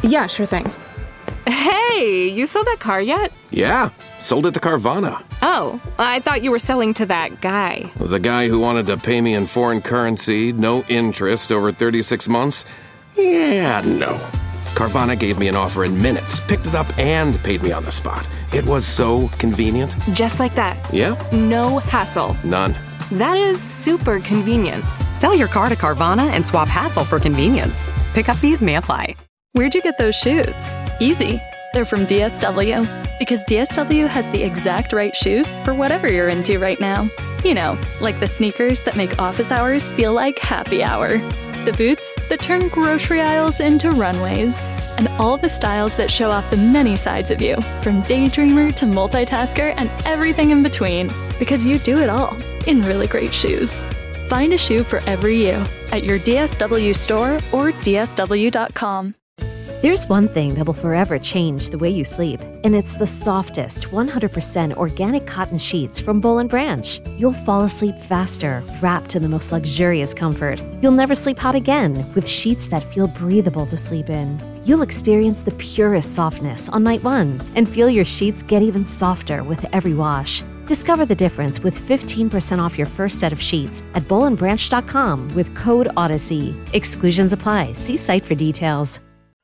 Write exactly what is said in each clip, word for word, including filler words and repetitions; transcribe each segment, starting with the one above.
Yeah, sure thing. Hey, you sold that car yet? Yeah, sold it to Carvana. Oh, I thought you were selling to that guy. The guy who wanted to pay me in foreign currency, no interest, over thirty-six months? Yeah, no. Carvana gave me an offer in minutes, picked it up, and paid me on the spot. It was so convenient. Just like that. Yeah. No hassle. None. That is super convenient. Sell your car to Carvana and swap hassle for convenience. Pickup fees may apply. Where'd you get those shoes? Easy. They're from D S W. Because D S W has the exact right shoes for whatever you're into right now. You know, like the sneakers that make office hours feel like happy hour. The boots that turn grocery aisles into runways. And all the styles that show off the many sides of you, from daydreamer to multitasker and everything in between. Because you do it all in really great shoes. Find a shoe for every you at your D S W store or D S W dot com. There's one thing that will forever change the way you sleep, and it's the softest, one hundred percent organic cotton sheets from Boll and Branch. You'll fall asleep faster, wrapped in the most luxurious comfort. You'll never sleep hot again with sheets that feel breathable to sleep in. You'll experience the purest softness on night one and feel your sheets get even softer with every wash. Discover the difference with fifteen percent off your first set of sheets at boll and branch dot com with code Odyssey. Exclusions apply. See site for details.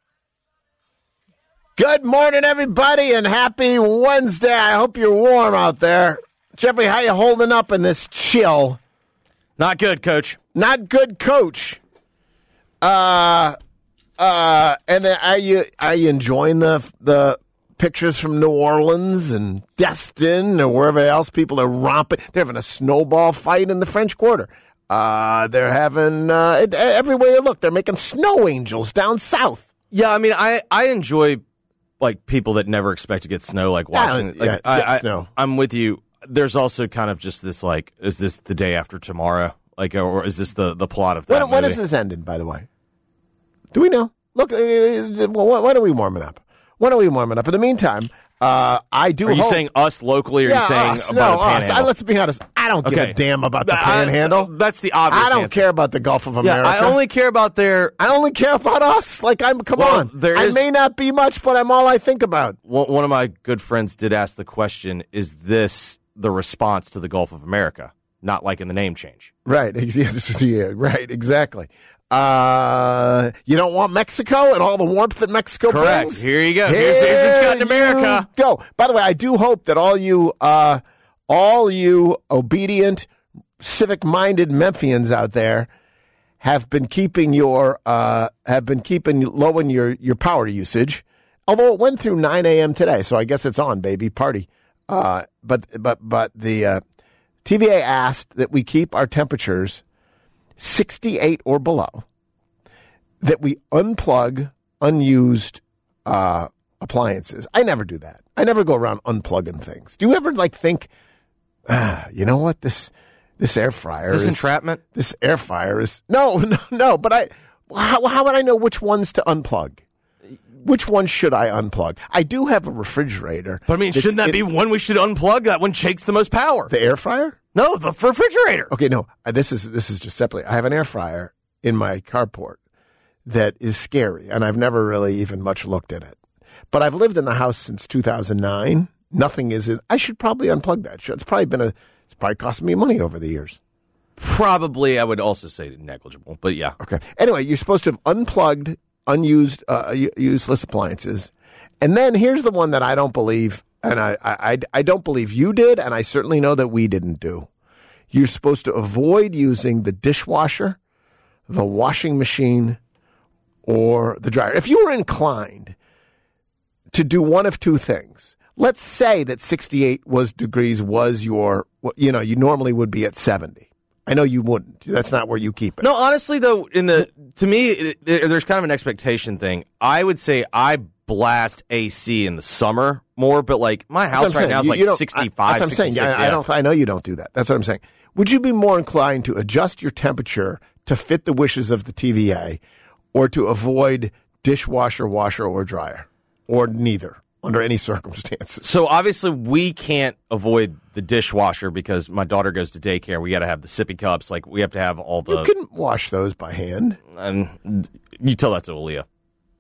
Good morning, everybody, and happy Wednesday. I hope you're warm out there. Jeffrey, how you holding up in this chill? Not good, Coach. Not good, Coach. Uh, uh, and then are you are you enjoying the the pictures from New Orleans and Destin or wherever else people are romping? They're having a snowball fight in the French Quarter. Uh, they're having uh, everywhere you look. They're making snow angels down south. Yeah, I mean, I I enjoy. Like people that never expect to get snow, like watching. Yeah, like, yeah, I, I, snow. I'm with you. There's also kind of just this, like, is this the day after tomorrow? Like, or is this the, the plot of that? When, when is this ended? By the way, do we know? Look, uh, when are we warming up? When are we warming up? In the meantime, uh, I do. Are you hope, saying us locally? Or yeah, are you saying us, about no, the panhandle? us. I, let's be honest. I don't give okay. a damn about the I, panhandle. That's the obvious. I don't answer. care about the Gulf of Yeah, America. I only care about their. I only care about us. Like I'm. Come well, on. There I is, may not be much, but I'm all I think about. One, one of my good friends did ask the question: is this the response to the Gulf of America? Not like in the name change. Right. Yeah, right. Exactly. Uh, you don't want Mexico and all the warmth that Mexico Correct. brings? Here you go. Here Here's, here's what's got in America. You go. By the way, I do hope that all you, uh, all you obedient, civic-minded Memphians out there have been keeping your, uh, have been keeping low in your, your power usage. Although it went through nine a.m. today, so I guess it's on, baby, party. Uh, but but but the uh, T V A asked that we keep our temperatures sixty-eight or below, that we unplug unused uh, appliances. I never do that. I never go around unplugging things. Do you ever like think, ah, you know what, this this air fryer is this is entrapment? This air fryer is no, no, no. But I, how, how would I know which ones to unplug? Which one should I unplug? I do have a refrigerator. But I mean, shouldn't that it, be one we should unplug? That one takes the most power. The air fryer? No, the refrigerator. Okay, no. This is this is just separately. I have an air fryer in my carport that is scary, and I've never really even much looked at it. But I've lived in the house since two thousand nine. Nothing is in. I should probably unplug that. It's probably been a. It's probably cost me money over the years. Probably, I would also say negligible, but yeah. Okay. Anyway, you're supposed to have unplugged unused, uh, useless appliances, and then here's the one that I don't believe. And I, I, I don't believe you did, and I certainly know that we didn't do. You're supposed to avoid using the dishwasher, the washing machine, or the dryer. If you were inclined to do one of two things, let's say that sixty-eight was degrees was your, you know, you normally would be at seventy. I know you wouldn't. That's not where you keep it. No, honestly, though, in the to me, it, it, there's kind of an expectation thing. I would say I blast A C in the summer more, but like my house right now is like sixty-five, That's what I'm saying. I, I don't. I know you don't do that. That's what I'm saying. Would you be more inclined to adjust your temperature to fit the wishes of the T V A, or to avoid dishwasher, washer, or dryer, or neither under any circumstances? So obviously we can't avoid the dishwasher because my daughter goes to daycare. We got to have the sippy cups. Like we have to have all the. You can wash those by hand. And you tell that to Aaliyah.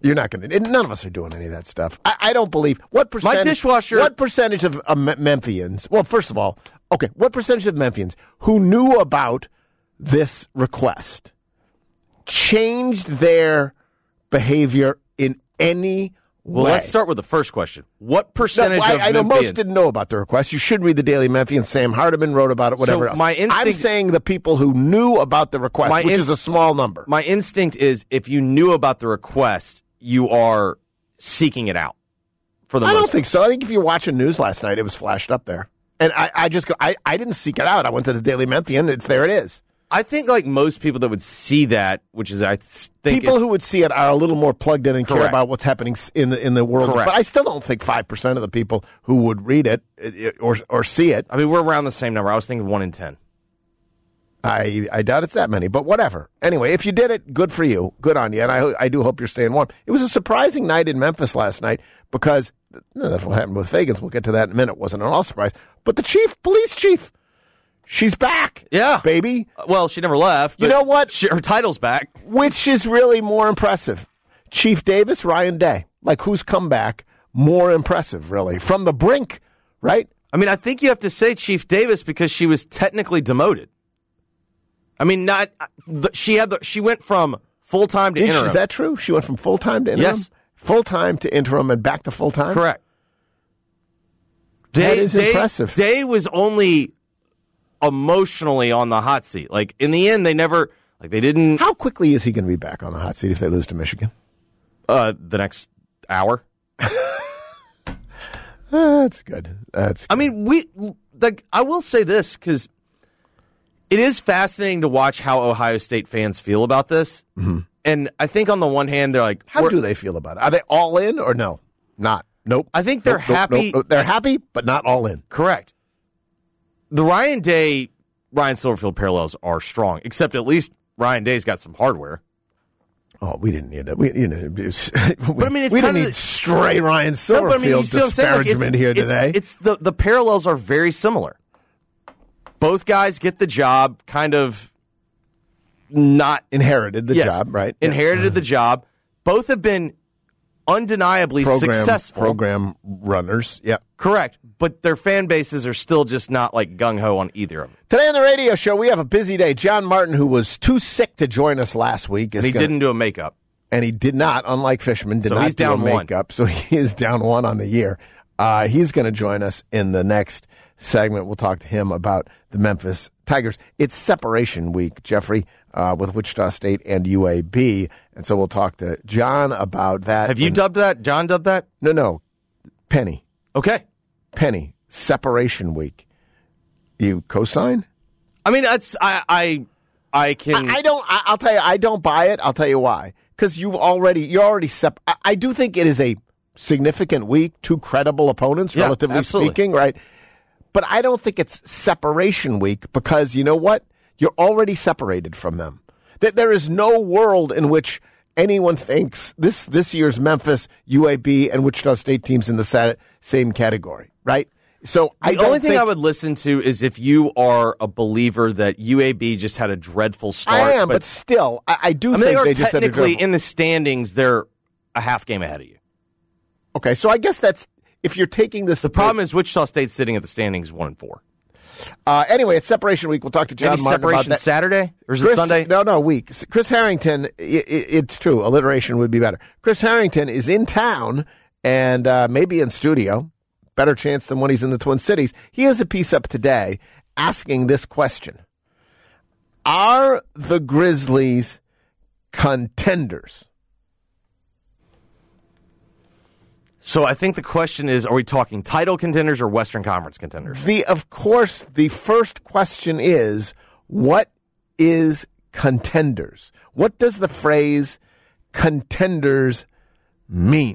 You're not going to. None of us are doing any of that stuff. I, I don't believe. What percentage? My dishwasher. What percentage of uh, Memphians? Well, first of all, okay. What percentage of Memphians who knew about this request changed their behavior in any well, way? Let's start with the first question. What percentage no, I, of I know Memphians? most didn't know about the request. You should read the Daily Memphian. Sam Hardiman wrote about it, whatever so else. My instinct, I'm saying the people who knew about the request, my which inst- is a small number. My instinct is if you knew about the request, you are seeking it out. For the I most don't part. think so. I think if you're watching news last night, it was flashed up there. And I, I just go, I, I didn't seek it out. I went to the Daily Memphian. It's there it is. I think like most people that would see that, which is I think people who would see it are a little more plugged in and Correct. care about what's happening in the in the world. Correct. But I still don't think five percent of the people who would read it, it or or see it. I mean, we're around the same number. I was thinking one in ten. I I doubt it's that many, but whatever. Anyway, if you did it, good for you. Good on you. And I I do hope you're staying warm. It was a surprising night in Memphis last night because no, that's what happened with Fagans. We'll get to that in a minute. It wasn't at all surprise. But the chief, police chief, she's back. Yeah. Baby. Well, she never left. You know what? She, her title's back. Which is really more impressive? Chief Davis, Ryan Day. Like, who's come back more impressive, really? From the brink, right? I mean, I think you have to say Chief Davis because she was technically demoted. I mean, not the, she had the, she went from full time to Is, interim. is that true? She went from full time to interim? Yes. Full time to interim and back to full time? Correct. That Day, is Day, impressive. Day was only emotionally on the hot seat. Like, in the end, they never, like, they didn't. How quickly is he going to be back on the hot seat if they lose to Michigan? Uh, the next hour. Uh, that's good. That's good. I mean, we, like, I will say this because it is fascinating to watch how Ohio State fans feel about this. Mm-hmm. And I think on the one hand, they're like, How do they feel about it? Are they all in or no? Not. Nope. I think they're Nope, nope, happy. nope, nope. They're happy, but not all in. Correct. The Ryan Day, Ryan Silverfield parallels are strong, except at least Ryan Day's got some hardware. Oh, we didn't need it. We, you know, it was, But I mean, it's we kind didn't of need the- stray Ryan Silverfield No, but I mean, you see what I'm saying? Like, it's- disparagement here it's- today. It's the the parallels are very similar. Both guys get the job, kind of not Inherited the yes, job, right? Inherited the job. Both have been undeniably program, successful. program runners. Yeah. Correct. But their fan bases are still just not like gung-ho on either of them. Today on the radio show, we have a busy day. John Martin, who was too sick to join us last week, is And he gonna, didn't do a makeup. and he did not, unlike Fishman, did So not he's do down a one. makeup. So he is down one on the year. Uh, he's going to join us in the next segment. We'll talk to him about the Memphis Tigers. It's separation week, Jeffrey, uh, with Wichita State and U A B. And so we'll talk to John about that. Have you And- dubbed that? John dubbed that? No, no. Penny. Okay. Penny. Separation week. You co-sign? I mean, that's I I I can. I, I don't. I, I'll tell you. I don't buy it. I'll tell you why. Because you've already. You're already. Sep- I, I do think it is a significant week. Two credible opponents, Yeah, relatively absolutely. speaking, right? But I don't think it's separation week because you know what? You're already separated from them. That there is no world in which anyone thinks this this year's Memphis, U A B, and Wichita State teams in the sa- same category, right? So I The don't only thing think, I would listen to is if you are a believer that U A B just had a dreadful start. I am, but, still, I, I do I mean, think they are they just had a technically dreadful- in the standings. They're a half game ahead of you. Okay, so I guess that's if you're taking this. The problem is Wichita State's sitting at the standings one and four. Uh, anyway, it's separation week. We'll talk to John Maybe Martin about separation that. Saturday or is Chris, it Sunday? No, no, week. Chris Harrington. i i it's true. Alliteration would be better. Chris Harrington is in town and uh, maybe in studio. Better chance than when he's in the Twin Cities. He has a piece up today asking this question: are the Grizzlies contenders? So I think the question is: are we talking title contenders or Western Conference contenders? The of course, the first question is, what is contenders? What does the phrase contenders mean?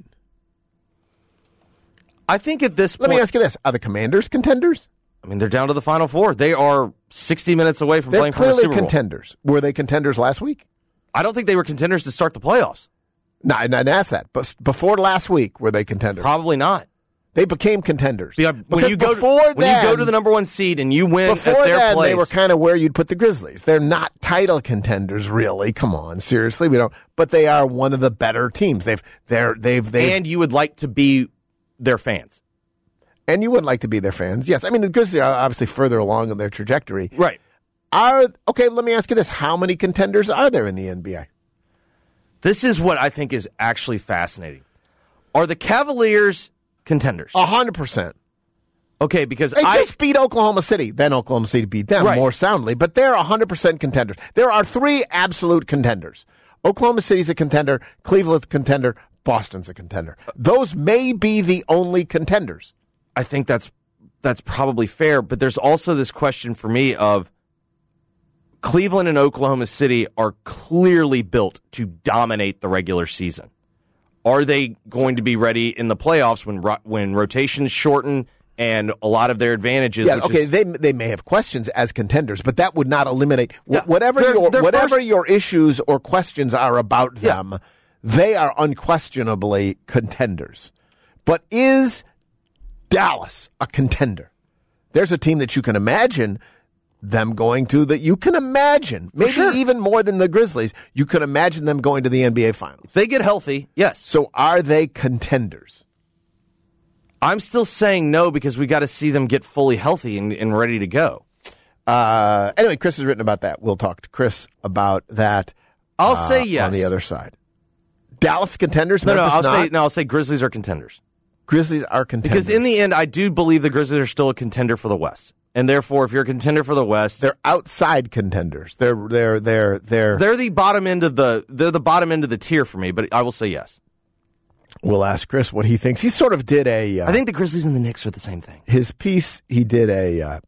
I think at this Let point, me ask you this. Are the Commanders contenders? I mean, they're down to the Final Four. They are sixty minutes away from They're playing for the clearly Super Bowl. contenders. Were they contenders last week? I don't think they were contenders to start the playoffs. No, I didn't ask that. But before last week, were they contenders? Probably not. They became contenders. Yeah, when you go before to, when then, you go to the number one seed and you win before at their then, place, they were kind of where you'd put the Grizzlies. They're not title contenders, really. Come on, seriously, we don't. But they are one of the better teams. They've, they're, they've, they've, and you would like to be their fans, and you would like to be their fans. Yes, I mean the Grizzlies are obviously further along in their trajectory. right? Are okay. Let me ask you this: how many contenders are there in the N B A? This is what I think is actually fascinating. Are the Cavaliers contenders? A hundred percent. Okay, because They I just beat Oklahoma City. Then Oklahoma City beat them Right. more soundly. But they're a hundred percent contenders. There are three absolute contenders. Oklahoma City's a contender. Cleveland's a contender. Boston's a contender. Those may be the only contenders. I think that's that's probably fair. But there's also this question for me of Cleveland and Oklahoma City are clearly built to dominate the regular season. Are they going to be ready in the playoffs when ro- when rotations shorten and a lot of their advantages? Yeah, which okay, is, they they may have questions as contenders, but that would not eliminate wh- Yeah, whatever they're- your they're whatever first- your issues or questions are about Yeah. them. They are unquestionably contenders. But is Dallas a contender? There's a team that you can imagine them going to that you can imagine, maybe sure. even more than the Grizzlies, you can imagine them going to the N B A Finals. if they get healthy, yes. So are they contenders? I'm still saying no because we got to see them get fully healthy and, and ready to go. Uh, anyway, Chris has written about that. We'll talk to Chris about that. I'll uh, say yes. On the other side. Dallas contenders? No, no, Memphis I'll not? say no. I'll say Grizzlies are contenders Grizzlies are contenders. because in the end, I do believe the Grizzlies are still a contender for the West, and therefore, if you're a contender for the West, they're outside contenders. They're they're they're they're. they're the bottom end of the they're the bottom end of the tier for me. But I will say yes. We'll ask Chris what he thinks. He sort of did a. Uh, I think the Grizzlies and the Knicks are the same thing. his piece. He did a. Uh,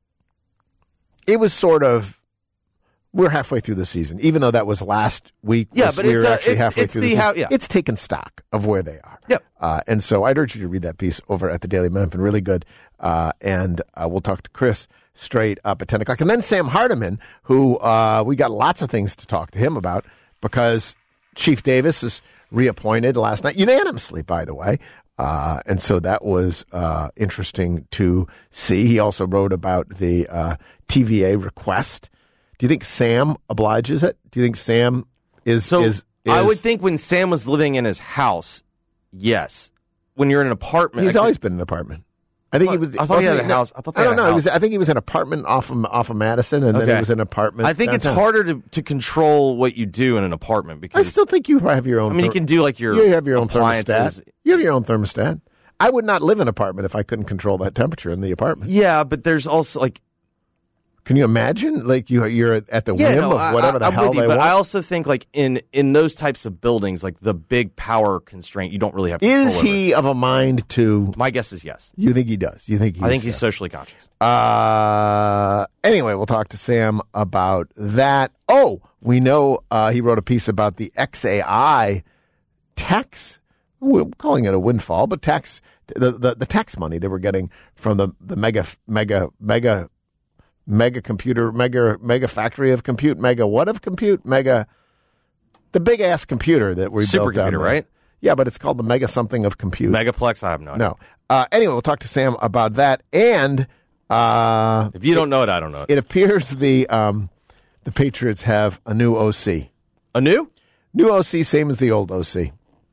it was sort of. We're halfway through the season, even though that was last week. Yeah, was- but we it's, were uh, actually it's- halfway it's through the the season. how- yeah. It's taken stock of where they are. Yep. Uh, and so I'd urge you to read that piece over at the Daily Memphin. Really good. Uh, and uh, we'll talk to Chris straight up at ten o'clock. And then Sam Hardiman, who uh, we got lots of things to talk to him about because Chief Davis is reappointed last night, unanimously, by the way. Uh, and so that was uh, interesting to see. He also wrote about the uh, T V A request. Do you think Sam obliges it? Do you think Sam is So is, is I would think when Sam was living in his house, yes. When you're in an apartment, he's I always could- been in an apartment. I think I he thought- was. I thought he had wasn't a house. I thought they I had don't a know. He was, house. I think he was in an apartment off of off of Madison, and then he Okay. was in an apartment. I think it's downtown. harder to, to control what you do in an apartment I because still think you have your own. I mean, you ther- can do like your you have your own appliances. thermostat. You have your own thermostat. I would not live in an apartment if I couldn't control that temperature in the apartment. Yeah, but there's also like Can you imagine? Like you, you're at the yeah, whim no, of whatever I, the I'm hell with you, they but want. I also think like in in those types of buildings, like the big power constraint, you don't really have. Control Is over he it. of a mind to? My guess is yes. You think he does? You think? He's, I think he's uh, socially conscious. Uh, anyway, we'll talk to Sam about that. Oh, we know uh, he wrote a piece about the X A I tax. We're calling it a windfall, but tax the, the, the tax money they were getting from the, the mega mega mega mega computer mega mega factory of compute mega what of compute mega the big ass computer that we built down Supercomputer, there. right? Yeah, but it's called the mega something of compute. Megaplex, I have no idea. No. Uh, anyway, we'll talk to Sam about that. And uh, If you don't know it, I don't know it. it appears the um, the Patriots have a new O C. A new? New O C, same as the old O C.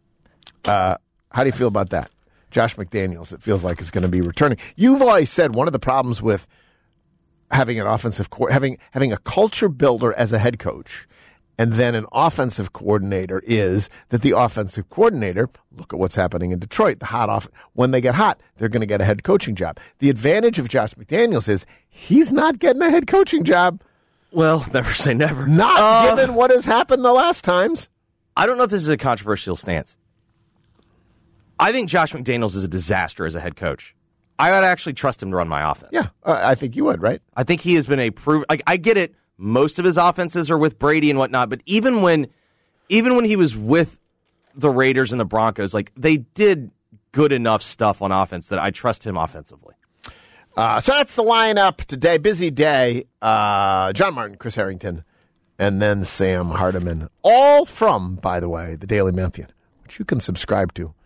Uh, how do you feel about that? Josh McDaniels, it feels like, is going to be returning. You've always said one of the problems with having an offensive co- having having a culture builder as a head coach and then an offensive coordinator is that the offensive coordinator, look at what's happening in Detroit, the hot off when they get hot, they're going to get a head coaching job. The advantage of Josh McDaniels is he's not getting a head coaching job. Well, never say never. Not Uh, given what has happened the last times. I don't know if this is a controversial stance. I think Josh McDaniels is a disaster as a head coach. I would actually trust him to run my offense. Yeah, uh, I think you would, right? I think he has been a prove. Like I get it. Most of his offenses are with Brady and whatnot, but even when, even when he was with the Raiders and the Broncos, like they did good enough stuff on offense that I trust him offensively. Uh, so that's the lineup today. Busy day. Uh, John Martin, Chris Harrington, and then Sam Hardiman. All from, by the way, the Daily Memphian, which you can subscribe to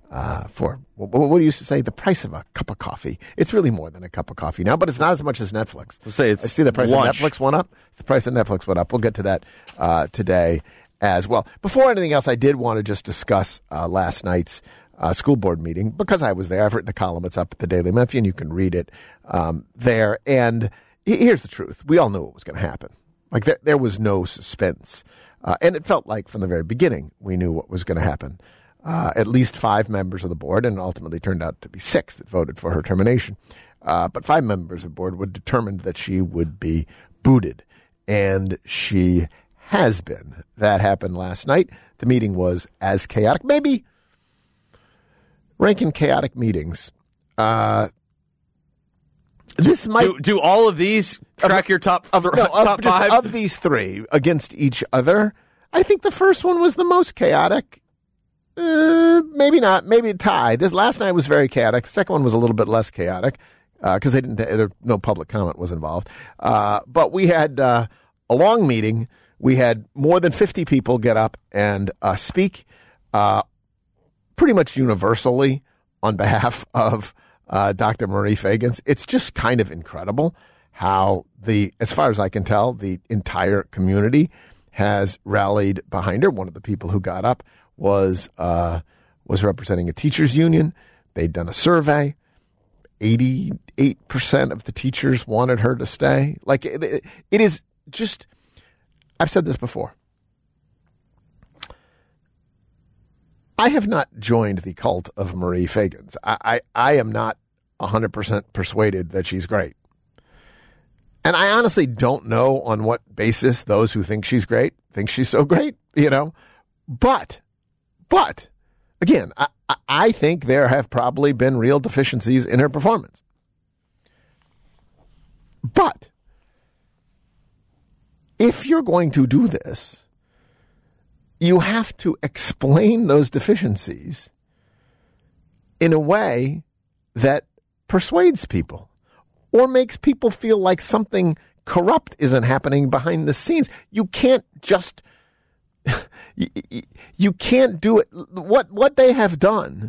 uh, for what, what do you used to say? The price of a cup of coffee. It's really more than a cup of coffee now, but it's not as much as Netflix. Let's say it's I see the price lunch. of Netflix went up. The price of Netflix went up. We'll get to that uh, today as well. Before anything else, I did want to just discuss uh, last night's uh, school board meeting because I was there. I've written a column. It's up at the Daily Memphian. You can read it um, there. And here's the truth. We all knew what was going to happen. Like there, there was no suspense. Uh, and it felt like from the very beginning we knew what was going to happen. Uh, at least five members of the board, and ultimately turned out to be six that voted for her termination. Uh, but five members of the board were determined that she would be booted. And she has been. That happened last night. The meeting was as chaotic. Maybe ranking chaotic meetings. Uh, this might do, do all of these crack of, your top of, th- no, of, top just five of these three against each other? I think the first one was the most chaotic. Uh, maybe not. Maybe a tie. This last night was very chaotic. The second one was a little bit less chaotic because uh, they didn't. There, no public comment was involved. Uh, but we had uh, a long meeting. We had more than fifty people get up and uh, speak, uh, pretty much universally on behalf of uh, Doctor Marie Fagans. It's just kind of incredible how the, as far as I can tell, the entire community has rallied behind her. One of the people who got up was uh, was representing a teachers union. They'd done a survey. eighty-eight percent of the teachers wanted her to stay. Like it, it, it is just, I've said this before. I have not joined the cult of Marie Fagans. I, I, I am not one hundred percent persuaded that she's great. And I honestly don't know on what basis those who think she's great think she's so great, you know. But But, again, I, I think there have probably been real deficiencies in her performance. But if you're going to do this, you have to explain those deficiencies in a way that persuades people or makes people feel like something corrupt isn't happening behind the scenes. You can't just... You, you can't do it. What what they have done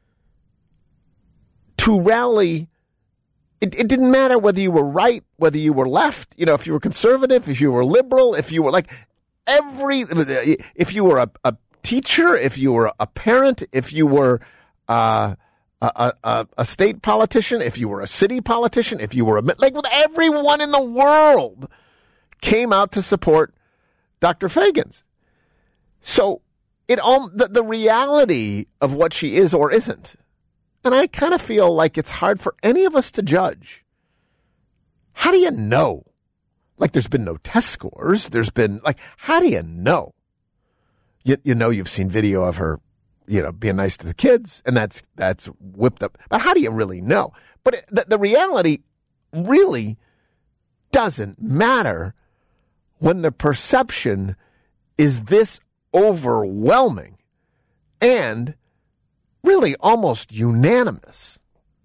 to rally, it, it didn't matter whether you were right, whether you were left, you know, if you were conservative, if you were liberal, if you were like every, if you were a, a teacher, if you were a parent, if you were uh, a, a, a state politician, if you were a city politician, if you were a, like everyone in the world came out to support Doctor Fagans. So it all the, the reality of what she is or isn't, and I kind of feel like it's hard for any of us to judge. How do you know? Like, there's been no test scores. There's been like, how do you know? You you know you've seen video of her, you know, being nice to the kids, and that's that's whipped up. But how do you really know? But it, the, the reality really doesn't matter when the perception is this overwhelming and really almost unanimous.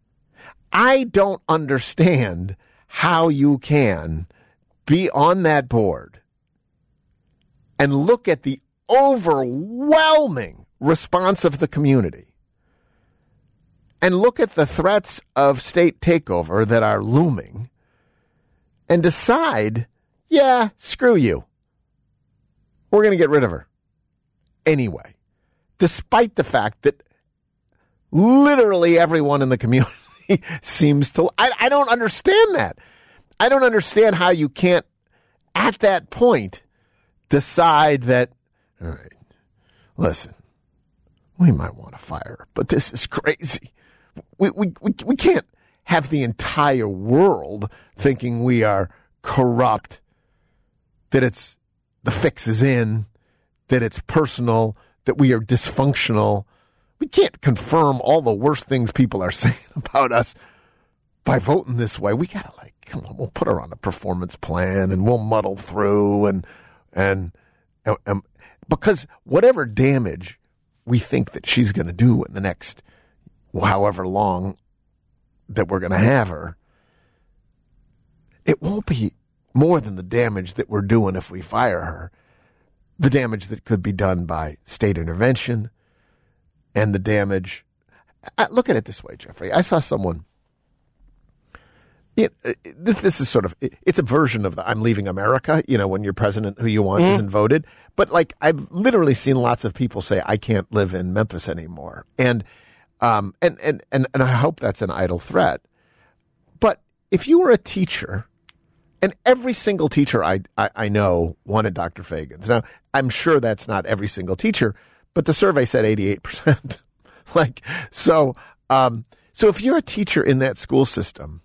I don't understand how you can be on that board and look at the overwhelming response of the community and look at the threats of state takeover that are looming and decide, yeah, screw you. We're going to get rid of her anyway, despite the fact that literally everyone in the community seems to. I, I don't understand that. I don't understand how you can't, at that point, decide that, all right, listen, we might want to fire her, but this is crazy. We, we, we, we can't have the entire world thinking we are corrupt, that it's the fix is in, that it's personal, that we are dysfunctional. We can't confirm all the worst things people are saying about us by voting this way. We got to, like, come on, we'll put her on a performance plan and we'll muddle through and, and, and, and because whatever damage we think that she's going to do in the next however long that we're going to have her, it won't be more than the damage that we're doing if we fire her. The damage that could be done by state intervention and the damage I, look at it this way, Jeffrey. I saw someone. It, it, this, this is sort of, it, it's a version of the I'm leaving America, you know, when your president who you want mm. isn't voted. But like, I've literally seen lots of people say, I can't live in Memphis anymore. And, um, and, and, and, and I hope that's an idle threat. But if you were a teacher, and every single teacher I, I, I know wanted Doctor Fagans. Now, I'm sure that's not every single teacher, but the survey said eighty-eight percent. like, so, um, so if you're a teacher in that school system,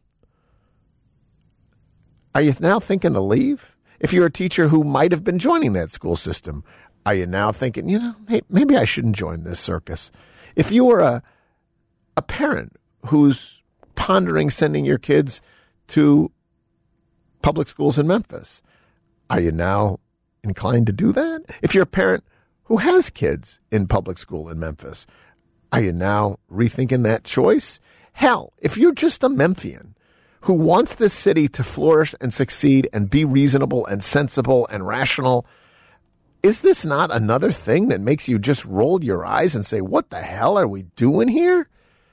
are you now thinking to leave? If you're a teacher who might have been joining that school system, are you now thinking, you know, hey, maybe I shouldn't join this circus? If you were a a parent who's pondering sending your kids to public schools in Memphis, are you now inclined to do that? If you're a parent who has kids in public school in Memphis, are you now rethinking that choice? Hell, if you're just a Memphian who wants this city to flourish and succeed and be reasonable and sensible and rational, is this not another thing that makes you just roll your eyes and say, what the hell are we doing here?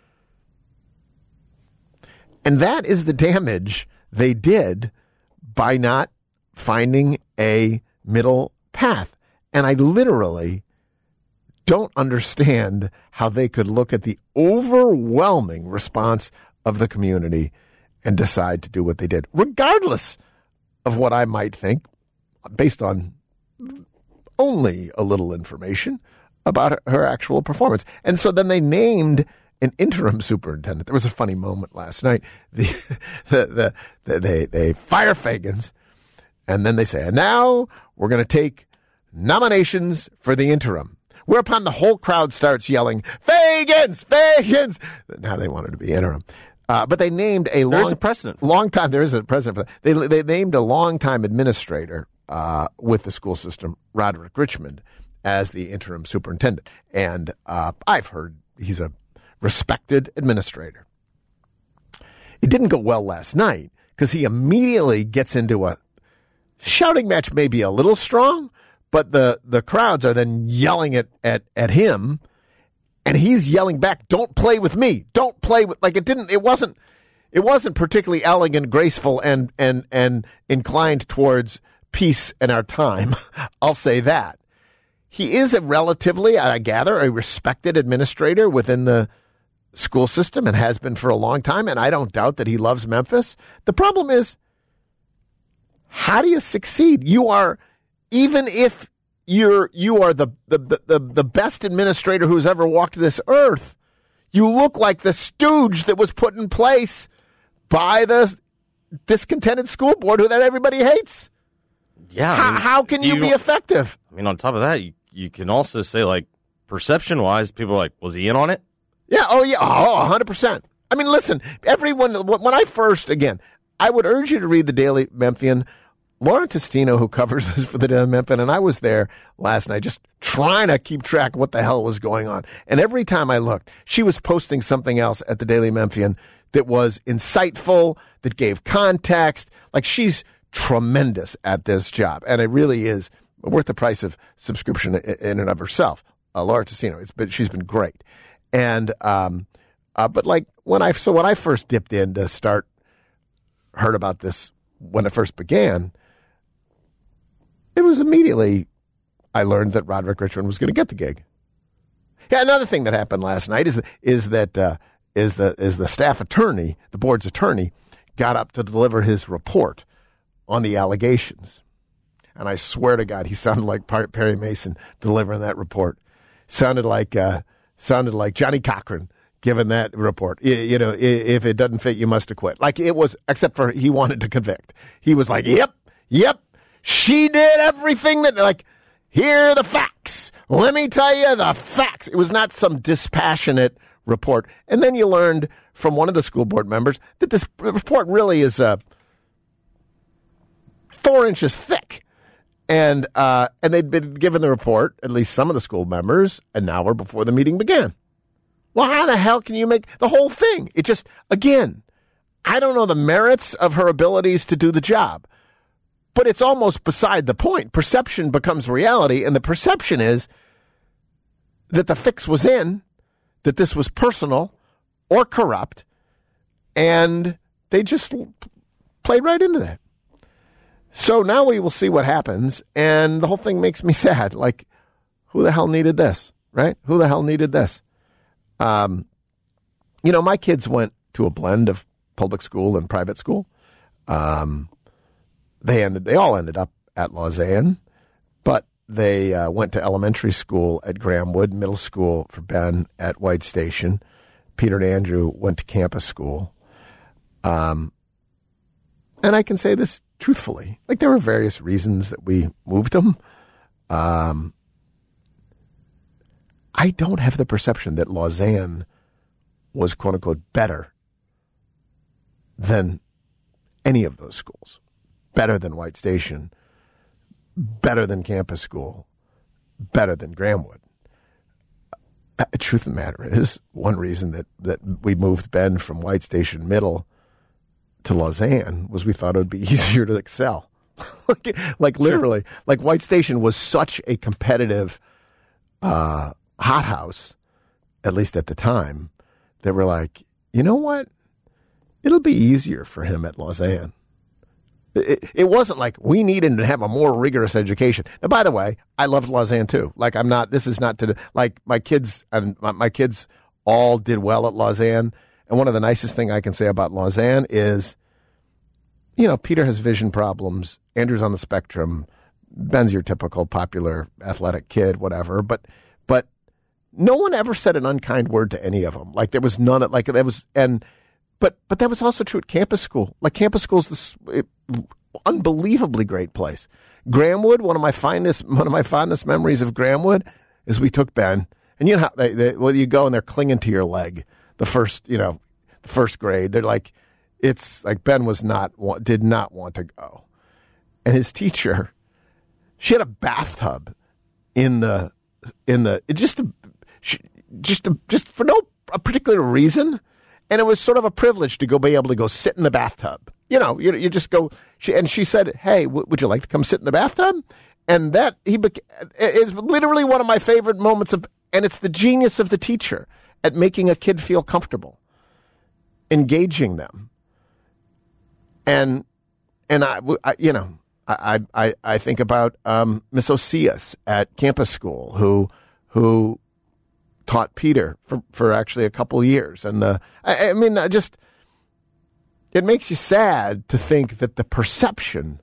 And that is the damage they did by not finding a middle path. And I literally don't understand how they could look at the overwhelming response of the community and decide to do what they did, regardless of what I might think, based on only a little information about her, her actual performance. And so then they named an interim superintendent. There was a funny moment last night. The, the, the, the they they fire Fagans, and then they say, and now we're going to take nominations for the interim. Whereupon the whole crowd starts yelling, Fagans, Fagans. Now they wanted to be interim. Uh, but they named a long, There's a precedent. long time. There is a precedent for that. They they named a longtime administrator uh, with the school system, Roderick Richmond, as the interim superintendent. And uh, I've heard he's a respected administrator. It didn't go well last night because he immediately gets into a shouting match, maybe a little strong, but the, the crowds are then yelling at, at, at him. And he's yelling back, don't play with me. Don't play with, like it didn't, it wasn't, it wasn't particularly elegant, graceful, and, and, and inclined towards peace in our time. I'll say that. He is a relatively, I gather, a respected administrator within the school system and has been for a long time. And I don't doubt that he loves Memphis. The problem is, how do you succeed? You are, even if You're you are the, the the the best administrator who's ever walked this earth, you look like the stooge that was put in place by the discontented school board who that everybody hates. Yeah. How, I mean, how can you, you be effective? I mean, on top of that, you, you can also say, like, perception-wise, people are like, was he in on it? Yeah. Oh, yeah. Oh, one hundred percent. I mean, listen, everyone, when I first, again, I would urge you to read the Daily Memphian. Lauren Testino, who covers this for the Daily Memphian, and I was there last night just trying to keep track of what the hell was going on. And every time I looked, she was posting something else at the Daily Memphian that was insightful, that gave context. Like, she's tremendous at this job, and it really is worth the price of subscription in and of herself. Uh, Laura Testino, it's been, she's been great. And, um, uh, but like when I, so when I first dipped in to start, heard about this when it first began, it was immediately, I learned that Roderick Richmond was going to get the gig. Yeah, another thing that happened last night is is that uh, is the is the staff attorney, the board's attorney, got up to deliver his report on the allegations, and I swear to God, he sounded like Perry Mason delivering that report. Sounded like uh, sounded like Johnny Cochran giving that report. You, you know, if it doesn't fit, you must acquit. Like it was, except for he wanted to convict. He was like, "Yep, yep." She did everything that, like, here are the facts. Let me tell you the facts. It was not some dispassionate report. And then you learned from one of the school board members that this report really is uh, four inches thick. And uh, and they'd been given the report, at least some of the school members, an hour before the meeting began. Well, how the hell can you make the whole thing? It just, again, I don't know the merits of her abilities to do the job. But it's almost beside the point. Perception becomes reality, and the perception is that the fix was in, that this was personal or corrupt, and they just played right into that. So now we will see what happens, and the whole thing makes me sad. Like, who the hell needed this, right? Who the hell needed this? Um, you know, my kids went to a blend of public school and private school. Um, they ended, they all ended up at Lausanne, but they uh, went to elementary school at Grahamwood, middle school for Ben at White Station. Peter and Andrew went to campus school. Um, and I can say this truthfully, like there were various reasons that we moved them. Um, I don't have the perception that Lausanne was, quote unquote, better than any of those schools. Better than White Station, better than campus school, better than Grahamwood. Uh, the truth of the matter is, one reason that, that we moved Ben from White Station Middle to Lausanne was we thought it would be easier to excel. like, like literally, sure. Like White Station was such a competitive uh, hothouse, at least at the time, that we're like, you know what? It'll be easier for him at Lausanne. It, it wasn't like we needed to have a more rigorous education. And by the way, I loved Lausanne too. Like I'm not, this is not to, like my kids, and my, my kids all did well at Lausanne. And one of the nicest thing I can say about Lausanne is, you know, Peter has vision problems. Andrew's on the spectrum. Ben's your typical popular athletic kid, whatever. But, but no one ever said an unkind word to any of them. Like there was none, like there was, and, But but that was also true at campus school. Like campus school is this it, unbelievably great place. Grahamwood, one of my finest one of my fondest memories of Grahamwood is we took Ben, and you know how they, they well you go and they're clinging to your leg. The first you know the first grade, they're like it's like Ben was not did not want to go, and his teacher, she had a bathtub in the in the it just a, she, just a, just for no a particular reason. And it was sort of a privilege to go be able to go sit in the bathtub. You know, you, you just go. She, and she said, "Hey, w- would you like to come sit in the bathtub?" And that he beca- is literally one of my favorite moments of. And it's the genius of the teacher at making a kid feel comfortable, engaging them. And and I, I you know, I I I think about um, Miss Osias at campus school who who. taught Peter for, for actually a couple of years. And the, I, I mean, I just, it makes you sad to think that the perception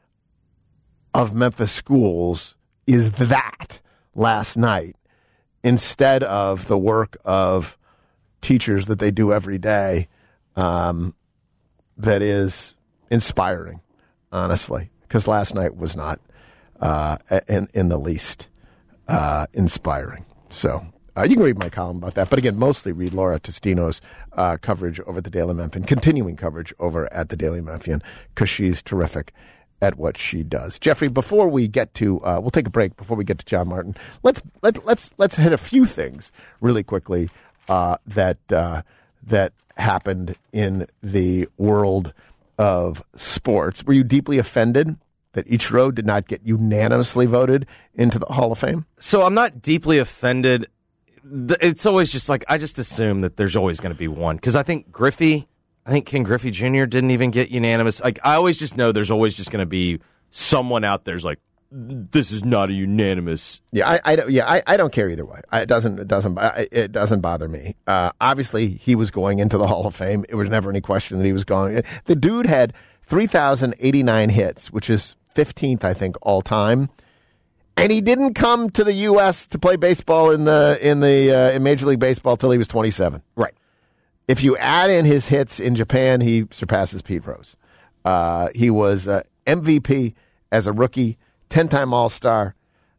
of Memphis schools is that last night instead of the work of teachers that they do every day um, that is inspiring, honestly, because last night was not uh, in, in the least uh, inspiring. So, Uh, you can read my column about that. But again, mostly read Laura Testino's uh, coverage over at the Daily Memphian, continuing coverage over at the Daily Memphian, because she's terrific at what she does. Jeffrey, before we get to, uh, we'll take a break before we get to John Martin. Let's let, let's let's hit a few things really quickly uh, that uh, that happened in the world of sports. Were you deeply offended that Ichiro did not get unanimously voted into the Hall of Fame? So I'm not deeply offended. It's always just like, I just assume that there's always going to be one. Because I think Griffey, I think Ken Griffey Junior didn't even get unanimous. Like, I always just know there's always just going to be someone out there's like, this is not a unanimous. Yeah, I, I yeah, I, I don't care either way. I, it doesn't, it doesn't, it doesn't bother me. Uh, obviously, he was going into the Hall of Fame. It was never any question that he was going. The dude had three thousand eighty-nine hits, which is fifteenth, I think, all time. And he didn't come to the U S to play baseball in the in the uh, in Major League Baseball till he was twenty-seven. Right. If you add in his hits in Japan, he surpasses Pete Rose. Uh, he was uh, M V P as a rookie, ten-time All-Star,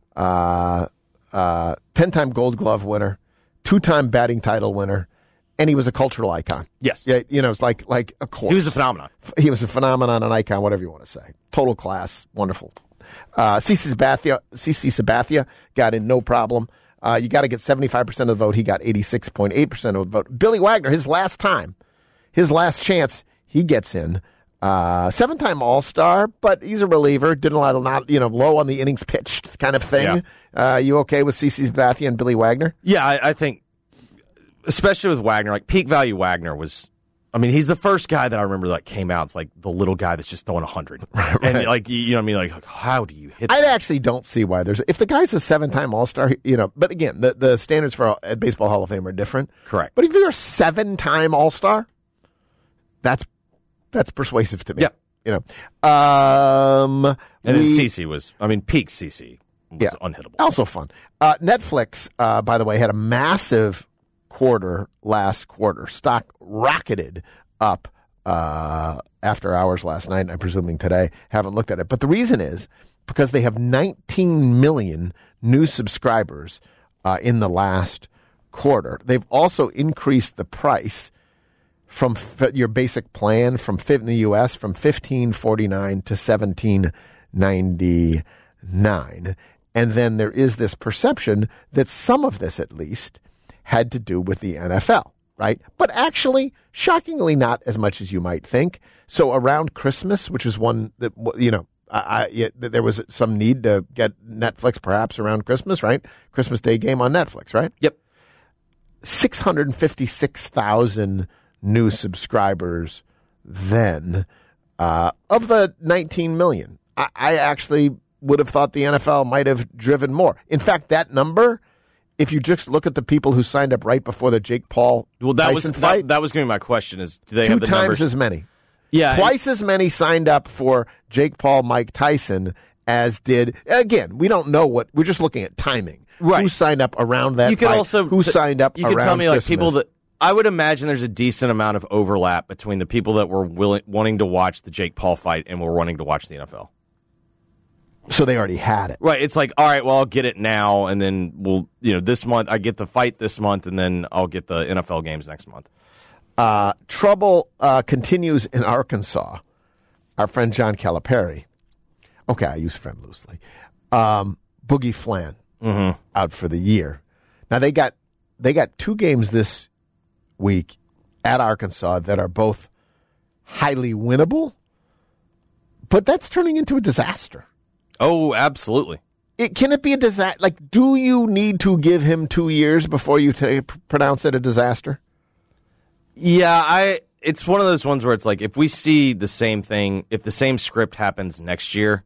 uh, uh, ten-time Gold Glove winner, two-time batting title winner, and he was a cultural icon. Yes. Yeah, you know, it's like like a course. He was a phenomenon. He was a phenomenon, an icon, whatever you want to say. Total class, wonderful. Uh, CeCe Sabathia, CeCe Sabathia got in no problem. Uh, you got to get seventy-five percent of the vote. He got eighty-six point eight percent of the vote. Billy Wagner, his last time, his last chance, he gets in. Uh, seven-time All-Star, but he's a reliever. Did a lot of not, you know, low on the innings pitched kind of thing. Yeah. Uh, you okay with CeCe Sabathia and Billy Wagner? Yeah, I, I think especially with Wagner, like peak value Wagner was, I mean, he's the first guy that I remember that came out. It's like the little guy that's just throwing one hundred. Right, right. And like, you know what I mean? Like, how do you hit I that? actually don't see why there's, if the guy's a seven-time All-Star, you know, but again, the, the standards for a Baseball Hall of Fame are different. Correct. But if you're a seven-time All-Star, that's that's persuasive to me. Yeah. You know. Um, and we, then CeCe was, I mean, peak CeCe was yeah, unhittable. Also fun. Uh, Netflix, uh, by the way, had a massive quarter last quarter. Stock rocketed up uh, after hours last night, and I'm presuming today. Haven't looked at it. But the reason is because they have nineteen million new subscribers uh, in the last quarter. They've also increased the price from f- your basic plan from in the U S from fifteen forty-nine to seventeen ninety-nine. And then there is this perception that some of this, at least, had to do with the N F L, right? But actually, shockingly, not as much as you might think. So around Christmas, which is one that, you know, I, I, yeah, there was some need to get Netflix perhaps around Christmas, right? Christmas Day game on Netflix, right? Yep. six hundred fifty-six thousand new subscribers then uh, of the nineteen million. I, I actually would have thought the N F L might have driven more. In fact, that number, if you just look at the people who signed up right before the Jake Paul well, that Tyson was fight, that, that was going to be my question: is do they two have the times numbers? as many? Yeah, twice as many signed up for Jake Paul, Mike Tyson as did. Again, we don't know what we're just looking at timing. Right. Who signed up around that? You could fight, also who signed up. You around could tell me like Christmas. people that I would imagine there's a decent amount of overlap between the people that were willing wanting to watch the Jake Paul fight and were wanting to watch the N F L. So they already had it. Right. It's like, all right, well, I'll get it now, and then we'll, you know, this month I get the fight this month, and then I'll get the N F L games next month. Uh, trouble uh, continues in Arkansas. Our friend John Calipari. Okay, I use friend loosely. Um, Boogie Flan Mm-hmm. out for the year. Now they got they got two games this week at Arkansas that are both highly winnable, but that's turning into a disaster. Oh, absolutely. It, can it be a disaster? Like, do you need to give him two years before you t- pronounce it a disaster? Yeah, I. It's one of those ones where it's like, if we see the same thing, if the same script happens next year,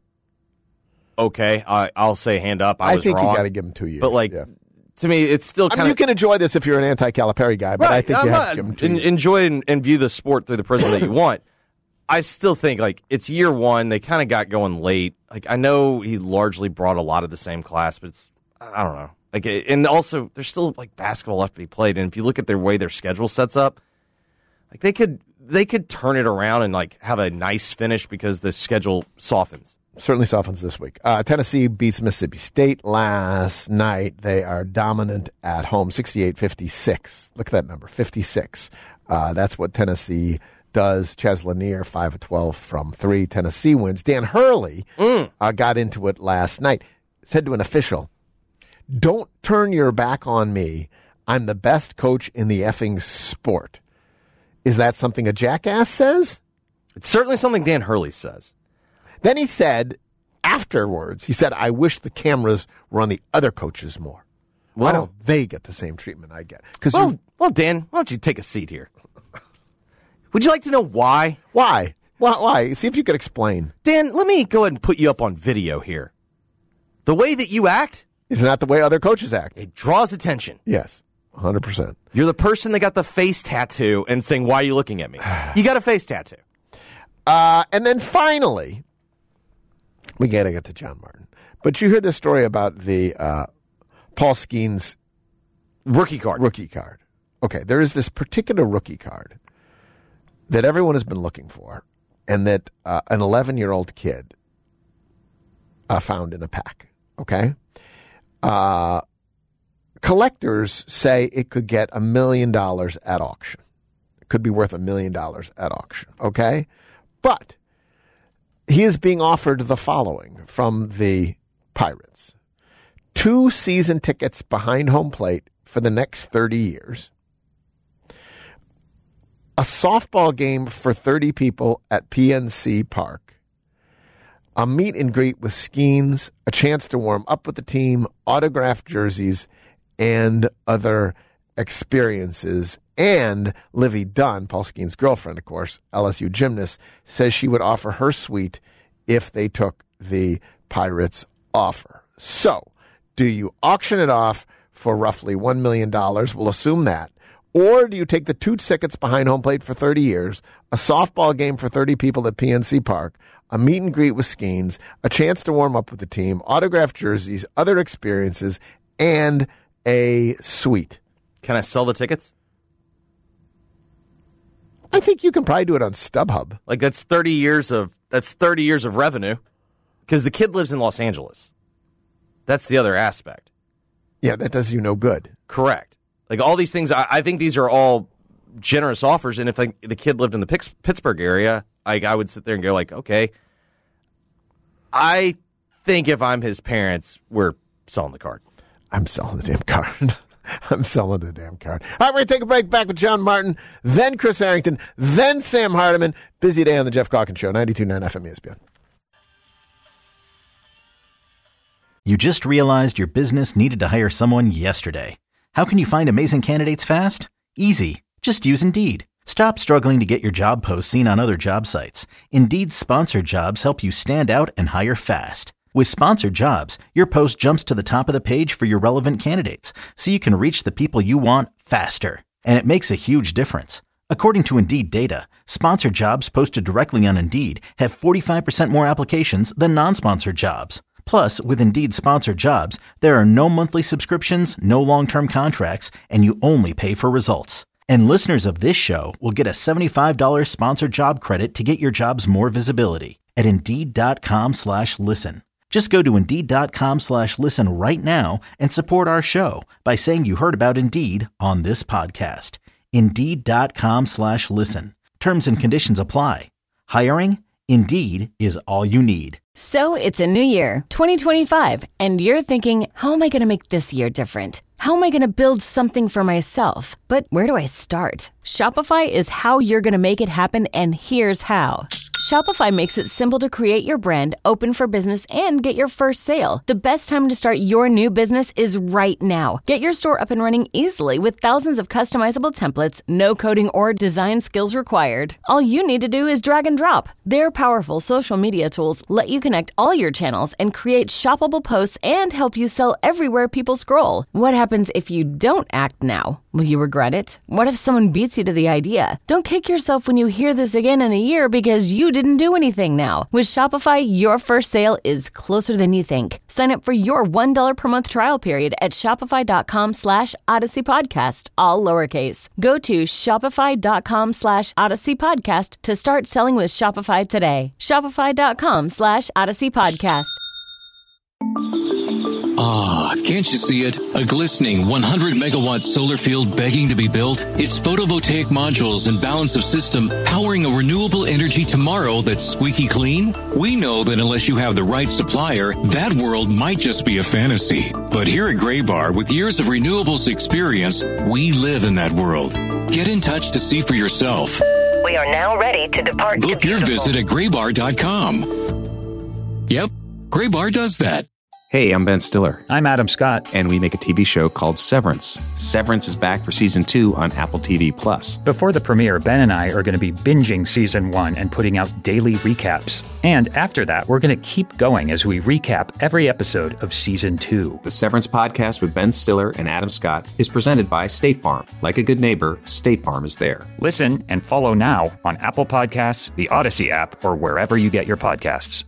okay, I, I'll say hand up. I, I was think wrong. you got to give him two years. But like, yeah. to me, it's still I kind mean, of. you can enjoy this if you're an anti-Calipari guy, but right, I think I'm you have not, to give him two en- years. enjoy and, and view the sport through the prism that you want. I still think like it's year one. They kind of got going late. Like I know he largely brought a lot of the same class, but it's I don't know. Like and also there's still like basketball left to be played. And if you look at their way their schedule sets up, like they could they could turn it around and like have a nice finish because the schedule softens. Certainly softens this week. Uh, Tennessee beats Mississippi State last night. They are dominant at home, sixty-eight fifty-six. Look at that number, fifty-six. Uh, that's what Tennessee does. Ches Lanier, five of twelve from three. Tennessee wins. Dan Hurley Mm. uh, got into it last night. Said to an official, "Don't turn your back on me. I'm the best coach in the effing sport." Is that something a jackass says? It's certainly something Dan Hurley says. Then he said, afterwards, he said, "I wish the cameras were on the other coaches more. Why Well- don't they get the same treatment I get?" Because Well, well, Dan, why don't you take a seat here? Would you like to know why? why? why? Why? See if you could explain. Dan, let me go ahead and put you up on video here. The way that you act, Isn't that the way other coaches act? it draws attention. Yes, one hundred percent. You're the person that got the face tattoo and saying, "Why are you looking at me?" You got a face tattoo. Uh, and then finally, we got to get to John Martin. But you heard this story about the uh, Paul Skeens Rookie card. rookie card. Okay, there is this particular rookie card that everyone has been looking for, and that uh, an eleven-year-old kid uh, found in a pack. Okay, uh, collectors say it could get a million dollars at auction. It could be worth a million dollars at auction. Okay, but he is being offered the following from the Pirates: two season tickets behind home plate for the next thirty years. A softball game for thirty people at P N C Park, a meet and greet with Skeens, a chance to warm up with the team, autographed jerseys, and other experiences. And Livy Dunn, Paul Skeen's girlfriend, of course, L S U gymnast, says she would offer her suite if they took the Pirates offer. So, do you auction it off for roughly one million dollars? We'll assume that. Or do you take the two tickets behind home plate for thirty years, a softball game for thirty people at P N C Park, a meet and greet with Skeens, a chance to warm up with the team, autographed jerseys, other experiences, and a suite? Can I sell the tickets? I think you can probably do it on StubHub. Like that's thirty years of that's thirty years of revenue, because the kid lives in Los Angeles. That's the other aspect. Yeah, that does you no good. Correct. Like all these things, I, I think these are all generous offers. And if like, the kid lived in the Pix, Pittsburgh area, I, I would sit there and go like, okay, I think if I'm his parents, we're selling the card. I'm selling the damn card. I'm selling the damn card. All right, we're going to take a break. Back with John Martin, then Chris Harrington, then Sam Hardiman. Busy day on the Jeff Calkins Show, ninety-two point nine F M E S P N. You just realized your business needed to hire someone yesterday. How can you find amazing candidates fast? Easy. Just use Indeed. Stop struggling to get your job posts seen on other job sites. Indeed's sponsored jobs help you stand out and hire fast. With sponsored jobs, your post jumps to the top of the page for your relevant candidates, so you can reach the people you want faster. And it makes a huge difference. According to Indeed data, sponsored jobs posted directly on Indeed have forty-five percent more applications than non-sponsored jobs. Plus, with Indeed sponsored jobs, there are no monthly subscriptions, no long-term contracts, and you only pay for results. And listeners of this show will get a seventy-five dollars sponsored job credit to get your jobs more visibility at Indeed.com slash listen. Just go to Indeed.com slash listen right now and support our show by saying you heard about Indeed on this podcast. Indeed.com slash listen. Terms and conditions apply. Hiring? Indeed is all you need. So it's a new year, twenty twenty-five, and you're thinking, how am I going to make this year different? How am I going to build something for myself? But where do I start? Shopify is how you're going to make it happen, and here's how. Shopify makes it simple to create your brand, open for business, and get your first sale. The best time to start your new business is right now. Get your store up and running easily with thousands of customizable templates, no coding or design skills required. All you need to do is drag and drop. Their powerful social media tools let you connect all your channels and create shoppable posts and help you sell everywhere people scroll. What happens if you don't act now? Will you regret it? What if someone beats you to the idea? Don't kick yourself when you hear this again in a year because you didn't do anything now. With Shopify, your first sale is closer than you think. Sign up for your one dollar per month trial period at shopify.com slash Odyssey Podcast, all lowercase. Go to shopify.com slash Odyssey Podcast to start selling with Shopify today. Shopify.com slash Odyssey Podcast. Ah, can't you see it? A glistening one hundred megawatt solar field begging to be built? It's photovoltaic modules and balance of system powering a renewable energy tomorrow that's squeaky clean? We know that unless you have the right supplier, that world might just be a fantasy. But here at Graybar, with years of renewables experience, we live in that world. Get in touch to see for yourself. We are now ready to depart. Book to your visit at graybar dot com. Yep, Graybar does that. Hey, I'm Ben Stiller. I'm Adam Scott. And we make a T V show called Severance. Severance is back for season two on Apple T V Plus. Before the premiere, Ben and I are going to be binging season one and putting out daily recaps. And after that, we're going to keep going as we recap every episode of season two. The Severance podcast with Ben Stiller and Adam Scott is presented by State Farm. Like a good neighbor, State Farm is there. Listen and follow now on Apple Podcasts, the Odyssey app, or wherever you get your podcasts.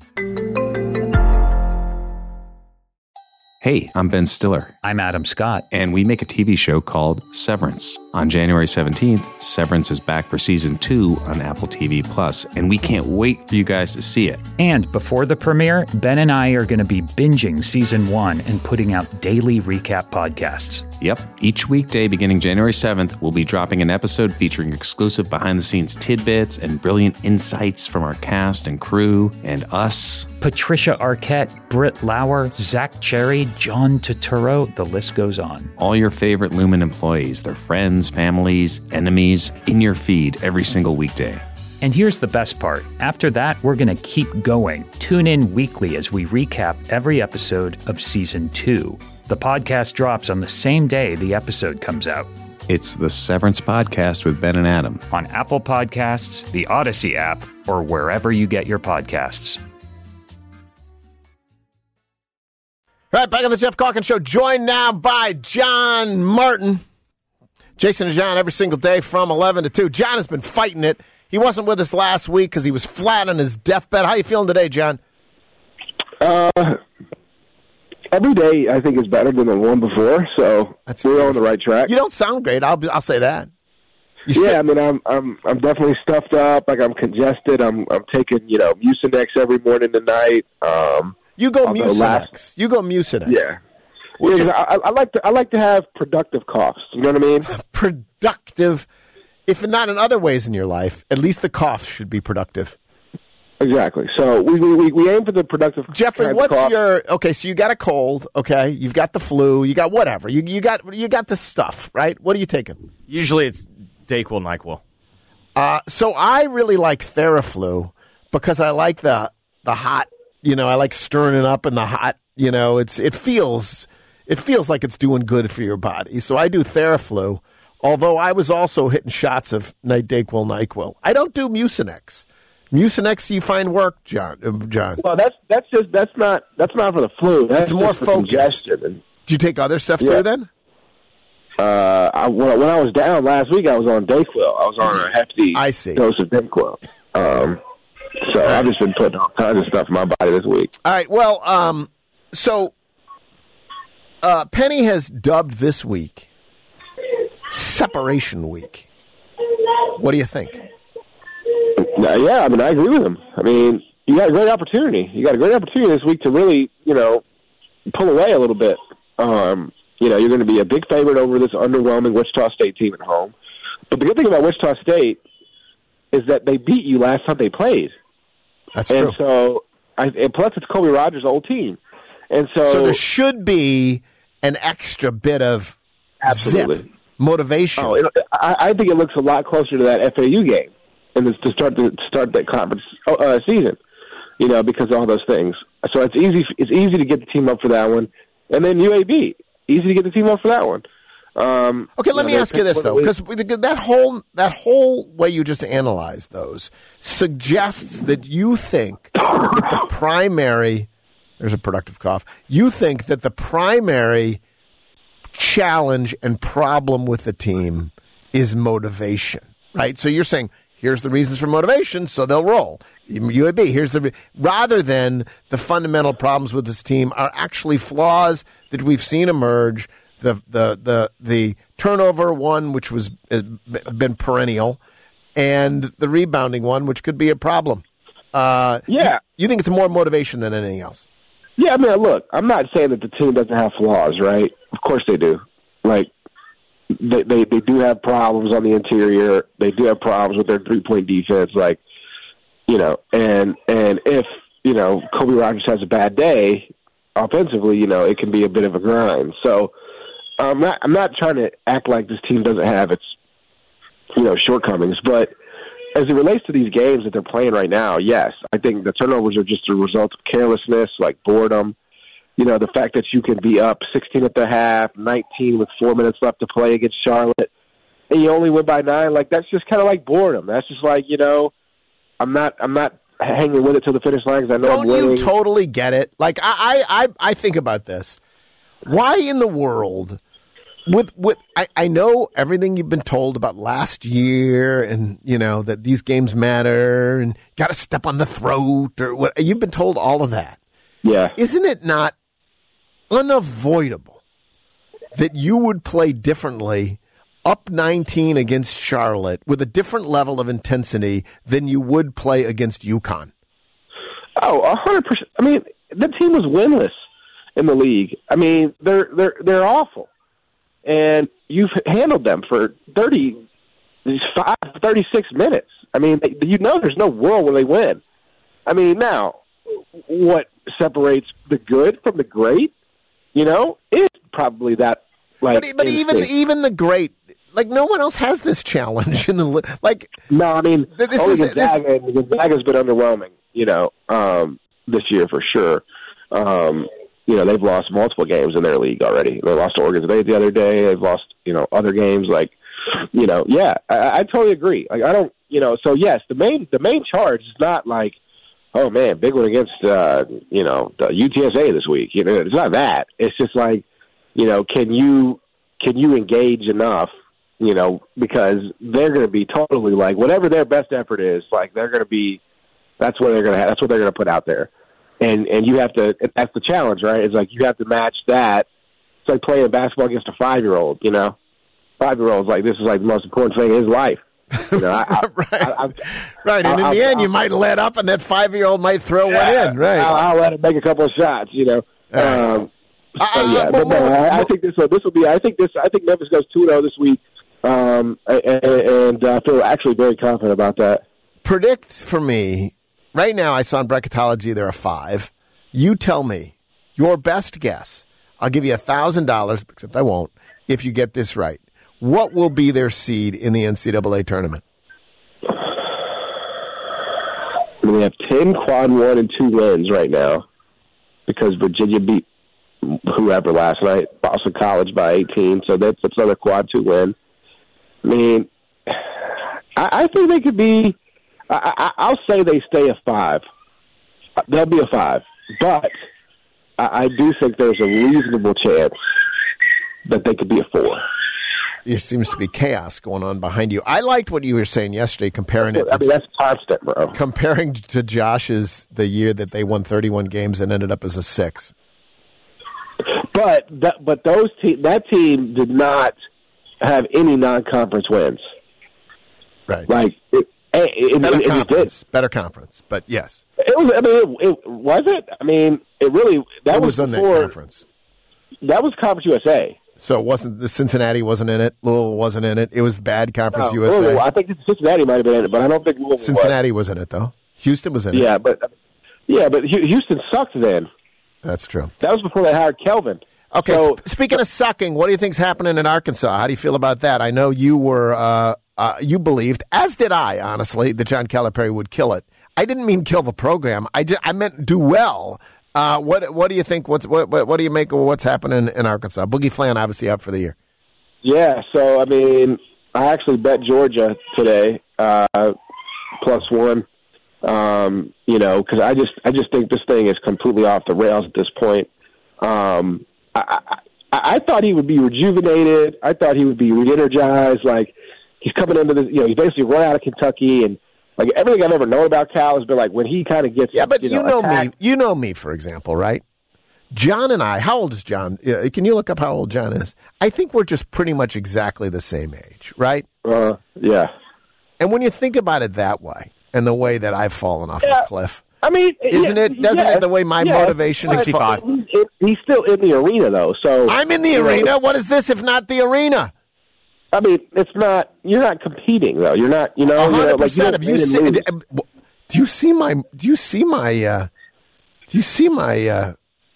Hey, I'm Ben Stiller. I'm Adam Scott. And we make a T V show called Severance. On January seventeenth, Severance is back for season two on Apple T V Plus, and we can't wait for you guys to see it. And before the premiere, Ben and I are going to be binging season one and putting out daily recap podcasts. Yep. Each weekday beginning January seventh, we'll be dropping an episode featuring exclusive behind-the-scenes tidbits and brilliant insights from our cast and crew and us. Patricia Arquette, Britt Lauer, Zach Cherry, John Turturro, the list goes on. All your favorite Lumen employees, their friends, families, enemies, in your feed every single weekday. And here's the best part. After that, we're going to keep going. Tune in weekly as we recap every episode of season two. The podcast drops on the same day the episode comes out. It's the Severance Podcast with Ben and Adam. On Apple Podcasts, the Odyssey app, or wherever you get your podcasts. All right, back on the Jeff Calkins Show, joined now by John Martin. Jason and John every single day from eleven to two. John has been fighting it. He wasn't with us last week because he was flat on his deathbed. How you feeling today, John? Uh, every day I think is better than the one before, so That's we're beautiful. on the right track. You don't sound great. I'll I'll say that. You yeah, still- I mean, I'm I'm I'm definitely stuffed up. Like I'm congested. I'm I'm taking you know Mucinex every morning and night. Um, you go Mucinex. Last- you go Mucinex. Yeah. Yeah, I, I like to I like to have productive coughs. You know what I mean? Productive, if not in other ways in your life, at least the coughs should be productive. Exactly. So we we, we aim for the productive. Jeffrey, what's your okay? So you got a cold, okay? You've got the flu, you got whatever. You you got you got the stuff, right? What are you taking? Usually it's Dayquil, NyQuil. Uh, so I really like Theraflu because I like the the hot. You know, I like stirring it up in the hot. You know, it's it feels. It feels like it's doing good for your body. So I do Theraflu, although I was also hitting shots of Night Dayquil, NyQuil. I don't do Mucinex. Mucinex, you find work, John. Uh, John. Well, that's that's just that's not that's not for the flu. That's it's more for focused. Congestion. Do you take other stuff yeah. too? Then? Uh, I, when, when I was down last week, I was on Dayquil. I was on a hefty I see. dose of Dayquil. Um, so right. I've just been putting all kinds of stuff in my body this week. All right. Well, um, so. Uh, Penny has dubbed this week Separation Week. What do you think? Uh, yeah, I mean, I agree with him. I mean, you got a great opportunity. You got a great opportunity this week to really, you know, pull away a little bit. Um, you know, you're going to be a big favorite over this underwhelming Wichita State team at home. But the good thing about Wichita State is that they beat you last time they played. That's and true. So, I, and plus, it's Kobe Rogers' old team. And so, so there should be an extra bit of absolutely. zip motivation. Oh, it, I, I think it looks a lot closer to that F A U game, and to start the start that conference uh, season. You know, because of all those things. So it's easy. It's easy to get the team up for that one, and then U A B, easy to get the team up for that one. Um, okay, let me know, ask you this though, because that whole that whole way you just analyzed those suggests that you think that the primary. There's a productive cough. You think that the primary challenge and problem with the team is motivation, right? So you're saying, here's the reasons for motivation, so they'll roll. U A B, here's the... Rather than the fundamental problems with this team are actually flaws that we've seen emerge, the the the, the turnover one, which was uh, been perennial, and the rebounding one, which could be a problem. Uh, yeah. You, you think it's more motivation than anything else? Yeah, I mean, look, I'm not saying that the team doesn't have flaws, right? Of course they do. Like, they, they, they do have problems on the interior. They do have problems with their three-point defense. Like, you know, and and if, you know, Kobe Rogers has a bad day offensively, you know, it can be a bit of a grind. So I'm not, I'm not trying to act like this team doesn't have its, you know, shortcomings, but as it relates to these games that they're playing right now, yes, I think the turnovers are just a result of carelessness, like boredom. You know, the fact that you can be up sixteen at the half, nineteen with four minutes left to play against Charlotte, and you only win by nine. Like, that's just kind of like boredom. That's just like, you know, I'm not, I'm not hanging with it till the finish line because I know Don't I'm winning. You totally get it? Like, I, I, I, I think about this. Why in the world? With with I, I know everything you've been told about last year, and you know that these games matter, and got to step on the throat, or what you've been told all of that. Yeah, isn't it not unavoidable that you would play differently up nineteen against Charlotte with a different level of intensity than you would play against UConn? Oh, a hundred percent. I mean, the team was winless in the league. I mean, they're they're they're awful. And you've handled them for thirty-five, thirty-six minutes. I mean, you know there's no world where they win. I mean, now, what separates the good from the great, you know, is probably that, like... But, but even even the great, like, no one else has this challenge. in the like. No, I mean, this only is, Gonzaga, this... Gonzaga's been underwhelming, you know, um, this year for sure. Um You know, they've lost multiple games in their league already. They lost to Oregon State the other day. They've lost, you know, other games. Like, you know, yeah, I, I totally agree. Like I don't, you know, so yes, the main the main charge is not like, oh man, big one against uh, you know the U T S A this week. You know, it's not that. It's just like, you know, can you can you engage enough? You know, because they're going to be totally like whatever their best effort is. Like they're going to be, that's what they're going to have. That's what they're going to put out there, and and you have to. That's the challenge, right? It's like you have to match that. It's like playing basketball against a five year old. You know, five year olds like this is like the most important thing in his life. You know, I, I, right, I, I, right. And I, in the I, end, I, you might let up, and that five year old might throw yeah, one in. Right. I'll, I'll let him make a couple of shots. You know. Um, right. so yeah, uh, but no, I, I think this will. This will be. I think this. I think Memphis goes two and zero this week. Um, and, and I feel actually very confident about that. Predict for me, right now I saw in bracketology they're a five. You tell me your best guess. I'll give you a thousand dollars, except I won't, if you get this right. What will be their seed in the N C double A tournament? I mean, they have ten quad one and two wins right now because Virginia beat whoever last night, Boston College by eighteen, so that's, that's another quad two win. I mean, I, I think they could be. I, I, I'll say they stay a five. They'll be a five, but I, I do think there's a reasonable chance that they could be a four. There seems to be chaos going on behind you. I liked what you were saying yesterday, comparing it. To, I mean, that's constant, bro. Comparing to Josh's the year that they won thirty-one games and ended up as a six. But that, but those te- that team did not have any non-conference wins. Right. Like it, it, better it, conference, it better conference, but yes, it was. I mean, it, it was it. I mean, it really that it was, was in before, that conference. That was Conference U S A. So it wasn't the Cincinnati wasn't in it. Louisville wasn't in it. It was bad Conference no, U S A. Louisville, I think Cincinnati might have been in it, but I don't think Louisville Cincinnati was. was in it though. Houston was in yeah, it. Yeah, but yeah, but Houston sucked then. That's true. That was before they hired Kelvin. Okay, so, sp- speaking of sucking, what do you think's happening in Arkansas? How do you feel about that? I know you were, uh, uh, you believed, as did I, honestly, that John Calipari would kill it. I didn't mean kill the program. I, just, I meant do well. Uh, what What do you think? What's what, what What do you make of what's happening in Arkansas? Boogie Flan obviously out for the year. Yeah, so I mean, I actually bet Georgia today uh, plus one. Um, you know, because I just I just think this thing is completely off the rails at this point. Um, I, I, I thought he would be rejuvenated. I thought he would be re-energized. Like he's coming into this, you know, he's basically run out of Kentucky, and like everything I've ever known about Cal has been like when he kind of gets. Yeah, but you know, you know me. You know me, for example, right? John and I. How old is John? Uh, can you look up how old John is? I think we're just pretty much exactly the same age, right? Uh, yeah. And when you think about it that way, and the way that I've fallen off yeah. the cliff. I mean, isn't yeah, it? Doesn't yeah, it the way my yeah, motivation is? sixty-five. He's, he's still in the arena, though. So I'm in the arena. Know, what is this if not the arena? I mean, it's not. You're not competing, though. You're not. You know, one hundred percent. Have you see? Do you see my? Do you see my? Uh, do you see my? Uh,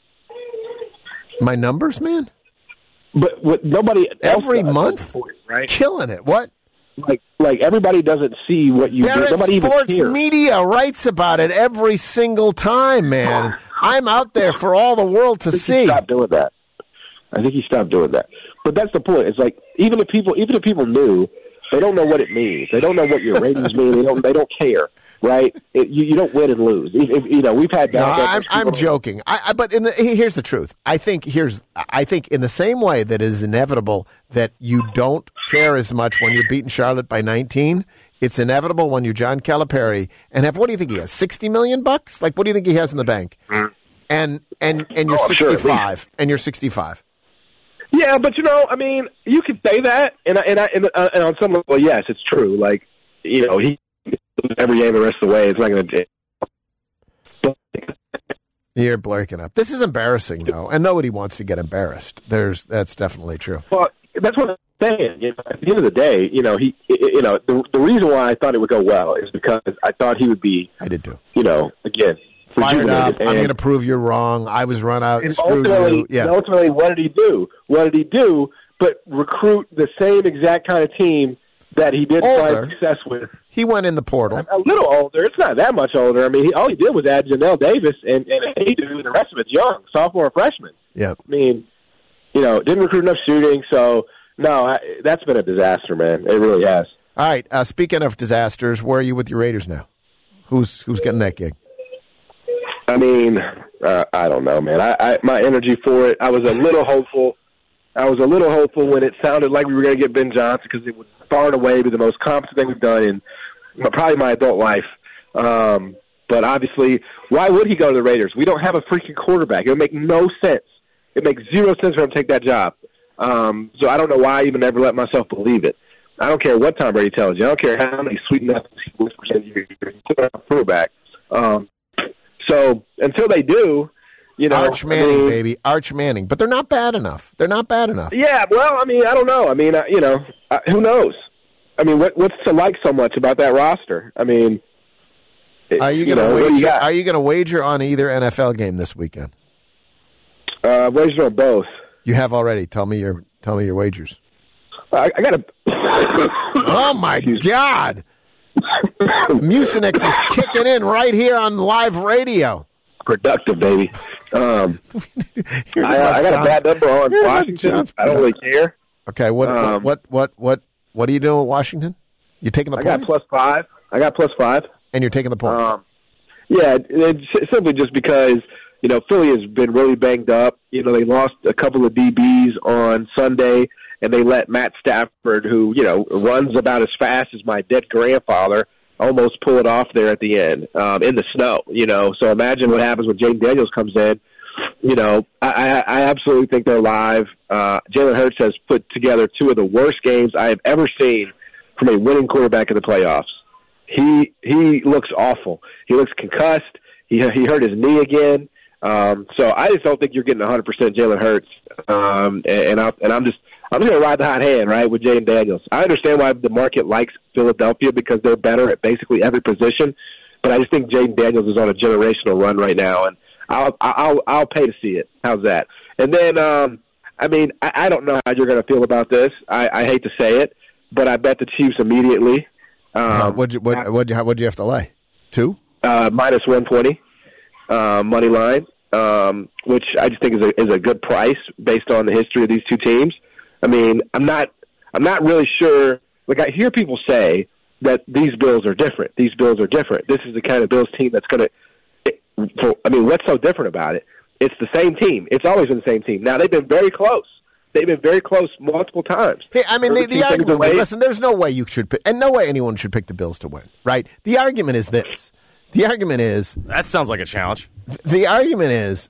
my numbers, man. But what nobody every month, point, right? Killing it. What? Like, like everybody doesn't see what you Barrett do. Nobody Sports even cares. Media writes about it every single time, man. I'm out there for all the world to I think see. He stopped doing that. I think he stopped doing that. But that's the point. It's like even if people, even if people knew, they don't know what it means. They don't know what your ratings mean. They don't. They don't care. Right? It, you, you don't win and lose. If, if, you know, we've had. No, I'm, I'm joking. I, I, but in the, here's the truth. I think here's. I think in the same way that it is inevitable that you don't care as much when you're beating Charlotte by nineteen. It's inevitable when you're John Calipari and have. What do you think he has? Sixty million bucks? Like what do you think he has in the bank? Mm. And and and you're oh, sixty-five. Sure, and you're sixty-five. Yeah, but you know, I mean, you could say that, and I, and I, and, uh, and on some level, yes, it's true. Like you know, he. Every game the rest of the way, it's not going to. You're blanking up. This is embarrassing, though, and nobody wants to get embarrassed. There's that's definitely true. Well, that's what I'm saying. You know, at the end of the day, you know, he, you know, the the reason why I thought it would go well is because I thought he would be. I did too. You know, again, fired up. I'm going to prove you're wrong. I was run out. And screw ultimately, you. Yes. and ultimately, what did he do? What did he do? But recruit the same exact kind of team that he did older. find success with. He went in the portal. A, a little older. It's not that much older. I mean, he, all he did was add Janelle Davis, and, and he did, and the rest of it's young, sophomore and freshman. Yeah. I mean, you know, didn't recruit enough shooting, so no, I, that's been a disaster, man. It really has. All right. Uh, speaking of disasters, where are you with your Raiders now? Who's who's getting that gig? I mean, uh, I don't know, man. I, I my energy for it. I was a little hopeful. I was a little hopeful when it sounded like we were going to get Ben Johnson because it would far and away be the most competent thing we've done in probably my adult life. Um, but obviously, why would he go to the Raiders? We don't have a freaking quarterback. It would make no sense. It makes zero sense for him to take that job. Um, so I don't know why I even ever let myself believe it. I don't care what Tom Brady tells you. I don't care how many sweet nothings he whispers in your ear. He took a quarterback. Um, so until they do, you know, Arch Manning, I mean, baby, Arch Manning. But they're not bad enough. They're not bad enough. Yeah, well, I mean, I don't know. I mean, uh, you know, uh, who knows? I mean, what, what's to like so much about that roster? I mean, it, are you you going know, to what do you wager? got? Are you going to wager on either N F L game this weekend? Uh, wager on both. You have already. Tell me your tell me your wagers. I, I got to. Oh my God! Mucinex is kicking in right here on live radio. Productive, baby. Um, I, I got a bad number on You're Washington. I don't really care. Okay, what Um, what what what what are you doing with Washington? You taking the I points? got plus five. I got plus five. And you're taking the points. Um, yeah, it, it's simply just because, you know, Philly has been really banged up. You know, they lost a couple of D Bs on Sunday, and they let Matt Stafford, who, you know, runs about as fast as my dead grandfather, almost pull it off there at the end um, in the snow, you know. So imagine what happens when Jaden Daniels comes in. You know, I, I absolutely think they're live. Uh, Jalen Hurts has put together two of the worst games I have ever seen from a winning quarterback in the playoffs. He he looks awful. He looks concussed. He he hurt his knee again. Um, so I just don't think you're getting one hundred percent Jalen Hurts. Um, and and, I, and I'm just I'm just going to ride the hot hand, right, with Jaden Daniels. I understand why the market likes Philadelphia because they're better at basically every position. But I just think Jaden Daniels is on a generational run right now, and I'll I'll I'll pay to see it. How's that? And then um, I mean I, I don't know how you're going to feel about this. I, I hate to say it, but I bet the Chiefs immediately. Um, uh, what'd you what what'd you what'd you have to lay? Two? Uh, minus one twenty, uh, money line, um, which I just think is a is a good price based on the history of these two teams. I mean, I'm not I'm not really sure. Like I hear people say that these Bills are different. These Bills are different. This is the kind of Bills team that's going to. I mean, what's so different about it? It's the same team. It's always been the same team. Now they've been very close. They've been very close multiple times. Hey, I mean, the, the argument, listen, there's no way you should pick, and no way anyone should pick the Bills to win, right? The argument is this. The argument is... That sounds like a challenge. The argument is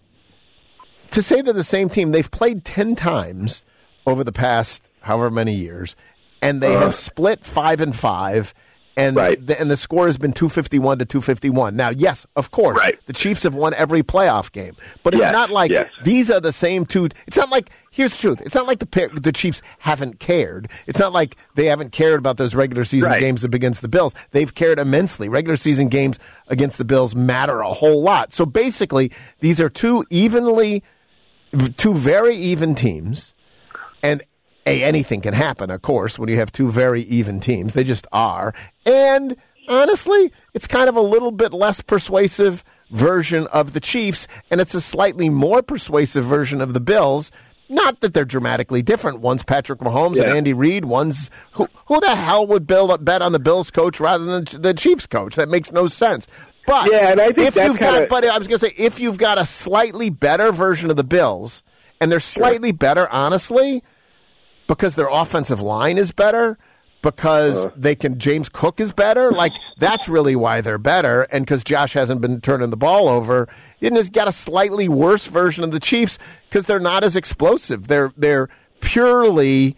to say they're the same team. They've played ten times over the past however many years, and they uh, have split five and five, and, right. the, and the score has been two fifty-one to two fifty-one. Now, yes, of course, right. the Chiefs have won every playoff game, but it's yes, not like yes. these are the same two. It's not like, here's the truth, it's not like the the Chiefs haven't cared. It's not like they haven't cared about those regular season right. games against the Bills. They've cared immensely. Regular season games against the Bills matter a whole lot. So basically, these are two evenly, two very even teams, and A, anything can happen, of course, when you have two very even teams. They just are. And honestly, it's kind of a little bit less persuasive version of the Chiefs, and it's a slightly more persuasive version of the Bills. Not that they're dramatically different. One's Patrick Mahomes yeah. and Andy Reid. One's who, who the hell would build, bet on the Bills coach rather than the Chiefs coach? That makes no sense. But yeah, and I think if that's you've kinda... got, but I was going to say, if you've got a slightly better version of the Bills, and they're slightly sure. better, honestly, because their offensive line is better, because uh. they can James Cook is better, like that's really why they're better, and because Josh hasn't been turning the ball over, and has got a slightly worse version of the Chiefs because they're not as explosive. They're they're purely,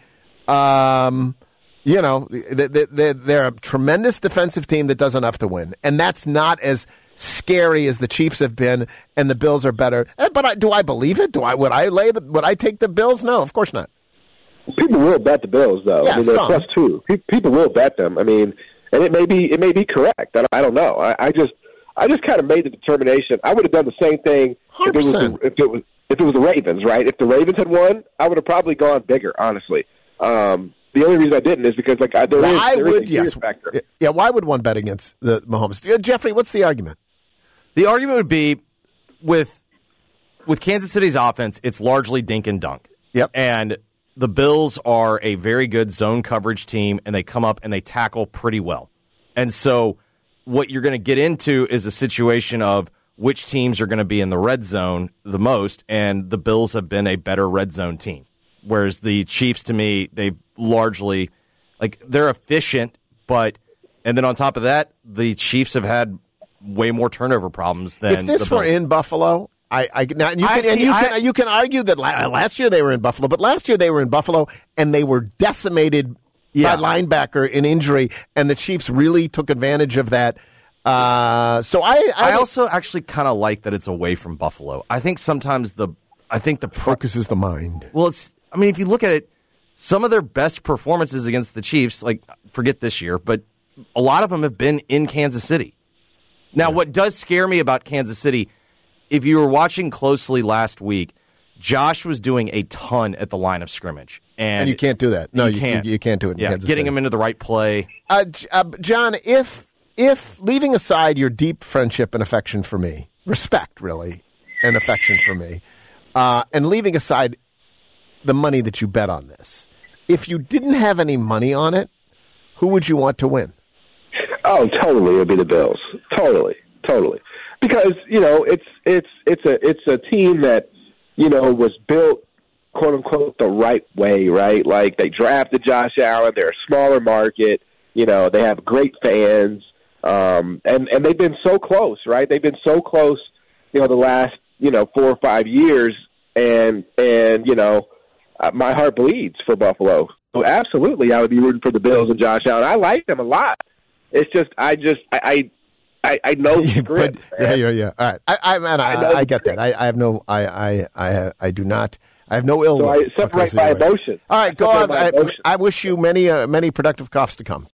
um, you know, they, they, they're a tremendous defensive team that does enough to win, and that's not as scary as the Chiefs have been, and the Bills are better. But I, do I believe it? Do I would I lay the would I take the Bills? No, of course not. People will bet the Bills, though. Yeah, I mean, they're some. plus two. People will bet them. I mean, and it may be it may be correct. I don't know. I, I just I just kind of made the determination. I would have done the same thing if it, was the, if it was if it was the Ravens, right? If the Ravens had won, I would have probably gone bigger. Honestly, um, the only reason I didn't is because like I, there well, is, I there would is a yes factor. Yeah. Why would one bet against the Mahomes? Uh, Jeffrey, what's the argument? The argument would be with with Kansas City's offense, it's largely dink and dunk. Yep, and the Bills are a very good zone coverage team, and they come up and they tackle pretty well. And so what you're going to get into is a situation of which teams are going to be in the red zone the most, and the Bills have been a better red zone team. Whereas the Chiefs, to me, they largely, like, they're efficient, but, and then on top of that, the Chiefs have had way more turnover problems than if this the Bills. were in Buffalo, I, I now you can, I and see, you I, can you can argue that la- last year they were in Buffalo, but last year they were in Buffalo and they were decimated yeah. by linebacker in injury, and the Chiefs really took advantage of that. Uh, so I, I, I also actually kind of like that it's away from Buffalo. I think sometimes the I think the pro- focuses the mind. Well, it's I mean if you look at it, some of their best performances against the Chiefs, like forget this year, but a lot of them have been in Kansas City. Now, yeah. what does scare me about Kansas City, if you were watching closely last week, Josh was doing a ton at the line of scrimmage. And, and you can't do that. No, you, you can't. You, you can't do it in yeah, Kansas getting City. him into the right play. Uh, uh, John, if if leaving aside your deep friendship and affection for me, respect really, and affection for me, uh, and leaving aside the money that you bet on this, if you didn't have any money on it, who would you want to win? Oh, totally. It would be the Bills. Totally, totally. Because you know it's it's it's a it's a team that you know was built quote unquote the right way, right? Like they drafted Josh Allen. They're a smaller market. You know they have great fans, um, and and they've been so close, right? They've been so close. You know the last you know four or five years, and and you know uh, my heart bleeds for Buffalo. So absolutely, I would be rooting for the Bills and Josh Allen. I like them a lot. It's just, I just, I, I, I know the script. But, yeah, yeah, yeah. All right, I, I, man, I, I, I get that. I, I have no, I, I, I, I do not. I have no ill so will. I separate my emotion. All right, go on. I, I wish you many, uh, many productive coughs to come.